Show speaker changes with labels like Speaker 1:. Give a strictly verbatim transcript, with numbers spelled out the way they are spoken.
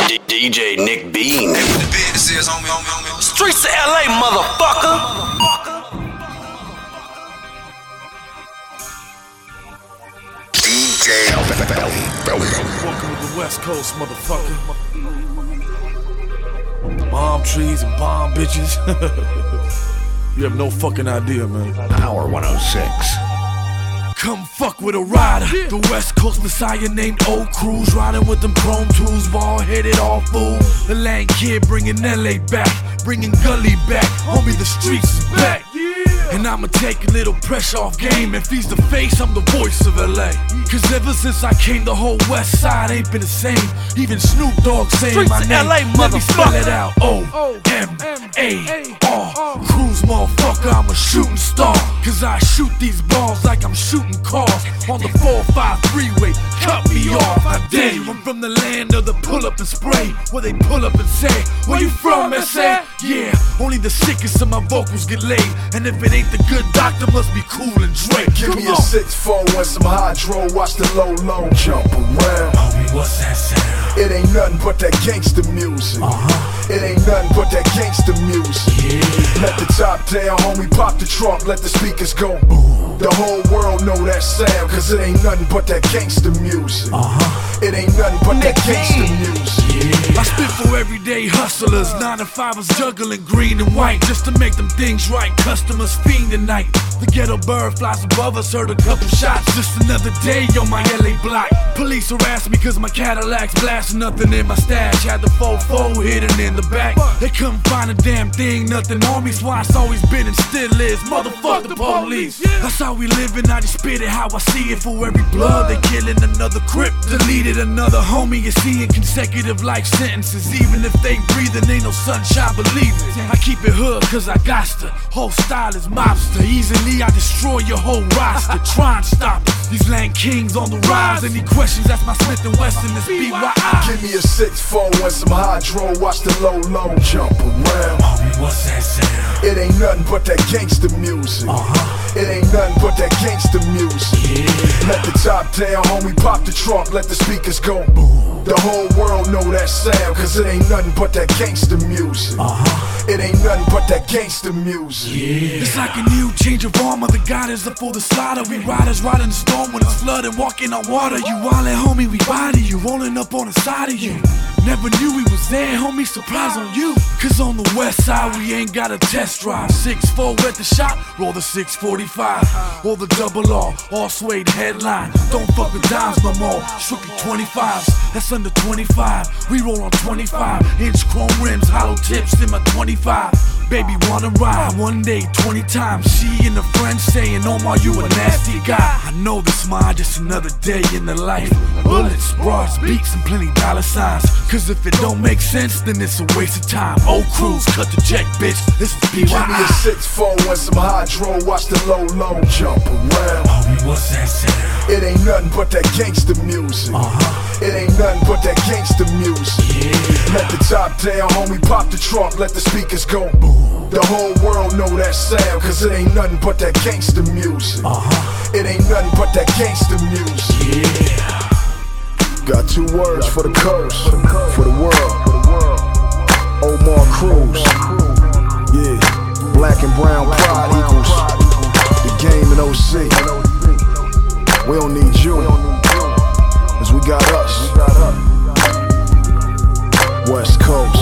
Speaker 1: D J Nick Bean.
Speaker 2: Hey, what the business is, homie, homie, homie.
Speaker 1: Streets of L A, motherfucker.
Speaker 2: D J Belly.
Speaker 3: Welcome to the West Coast, motherfucker. Bomb trees and bomb bitches. You have no fucking idea, man.
Speaker 2: Power one oh six.
Speaker 3: Come fuck with a rider. The West Coast Messiah named Old Cruz, riding with them chrome tools, ball-headed all fool. The Lang Kid bringing L A back, bringing Gully back. Homie, the streets is back. And I'ma take a little pressure off game and feast the face, I'm the voice of L A. Cause ever since I came, the whole West Side ain't been the same. Even Snoop Dogg saying
Speaker 1: Streets
Speaker 3: my
Speaker 1: of
Speaker 3: name.
Speaker 1: L A,
Speaker 3: Let me spell
Speaker 1: motherfucker.
Speaker 3: it out. O M A R. Cruz, motherfucker, I'm a shooting star. Cause I shoot these balls like I'm shooting cars. On the four five freeway, cut me off, I dare you. I'm from the land of the pull up and spray, where they pull up and say, where you from, S A? Yeah, only the sickest of my vocals get laid. And if it ain't the good doctor, must be Cool and Dre.
Speaker 4: Give
Speaker 3: Come
Speaker 4: me a
Speaker 3: on.
Speaker 4: six four and some hydro, watch the low low jump around.
Speaker 3: Homie, what's that sound?
Speaker 4: It ain't nothing but that gangster music.
Speaker 3: Uh-huh.
Speaker 4: It ain't nothing but that gangster music.
Speaker 3: Yeah.
Speaker 4: Let the top down, homie, pop the trunk, let the speakers go boom. The whole world know that sound, cause it ain't nothing but that gangster music.
Speaker 3: Uh-huh.
Speaker 4: It ain't nothing but that gangster music.
Speaker 3: Yeah. I spit for everyday hustlers, nine to fivers juggling green and white, just to make them things right. Customers fiend tonight. The ghetto bird flies above us, heard a couple shots. Just another day on my L A block. Police harass me cause my Cadillac's blasting, nothing in my stash. Had the fofo hidden in the back. They couldn't find a damn thing, nothing on me. So why it's always been and still is. Motherfuck the police. That's how we living, I just spit it how I see it. For every blood they killing another crip, deleted another homie. You're seeing consecutive life sentences. Even if they breathing, ain't no sunshine, believe it. I keep it hood cause I got to. Whole style is mobster. Easily I destroy your whole roster. Try and stop it. These Lang Kings on the rise. Any questions, that's my Smith and Wesson, this B Y I.
Speaker 4: Give me a six four and some hydro, watch the low low jump around.
Speaker 3: Homie, what's that sound?
Speaker 4: It ain't nothing but that gangster music.
Speaker 3: Uh-huh.
Speaker 4: It ain't nothing but that gangster music.
Speaker 3: Yeah.
Speaker 4: Let the top down, homie, pop the trunk, let the speakers go boom. The whole world know that sound, cause it ain't nothing but that gangster music.
Speaker 3: Uh-huh.
Speaker 4: It ain't nothing but that gangster music.
Speaker 3: Yeah. It's like a new change of armor. The God is up for the slaughter. We riders riding the storm when it's flooding, walking on water. You wildin', homie, we body you, rolling up on the side of you. Never knew we was there, homie, surprise on you. Cause on the west side we ain't got a test drive. six four at the shop, roll the six forty-five. Or the double R, all suede headline. Don't fuck with dimes no more, strictly twenty-fives. That's under twenty-five, we roll on twenty-five. Inch chrome rims, hollow tips in my twenty-five. Baby wanna ride one day, twenty times. She and a friend saying, Omar, you a nasty guy. I know this mine, just another day in the life. Bullets, bras, beats, and plenty dollar signs. Cause if it don't make sense, then it's a waste of time. Old Cruz, cut the check, bitch, this is B Y I.
Speaker 4: Give me a six four and some hydro, watch the low low jump around.
Speaker 3: Homie, what's that sound?
Speaker 4: It ain't nothing but that gangster music.
Speaker 3: Uh-huh.
Speaker 4: It ain't nothing but that gangster music.
Speaker 3: Yeah.
Speaker 4: Let the top down, homie, pop the trunk, let the speakers go boom. The whole world know that sound, cause it ain't nothing but that gangster music.
Speaker 3: Uh-huh.
Speaker 4: It ain't nothing but that gangster music.
Speaker 3: Yeah.
Speaker 4: Got two words for the coast, for the world. Omar Cruz. Yeah, black and brown pride equals the game in O C. We don't need you, cause we got us. West Coast.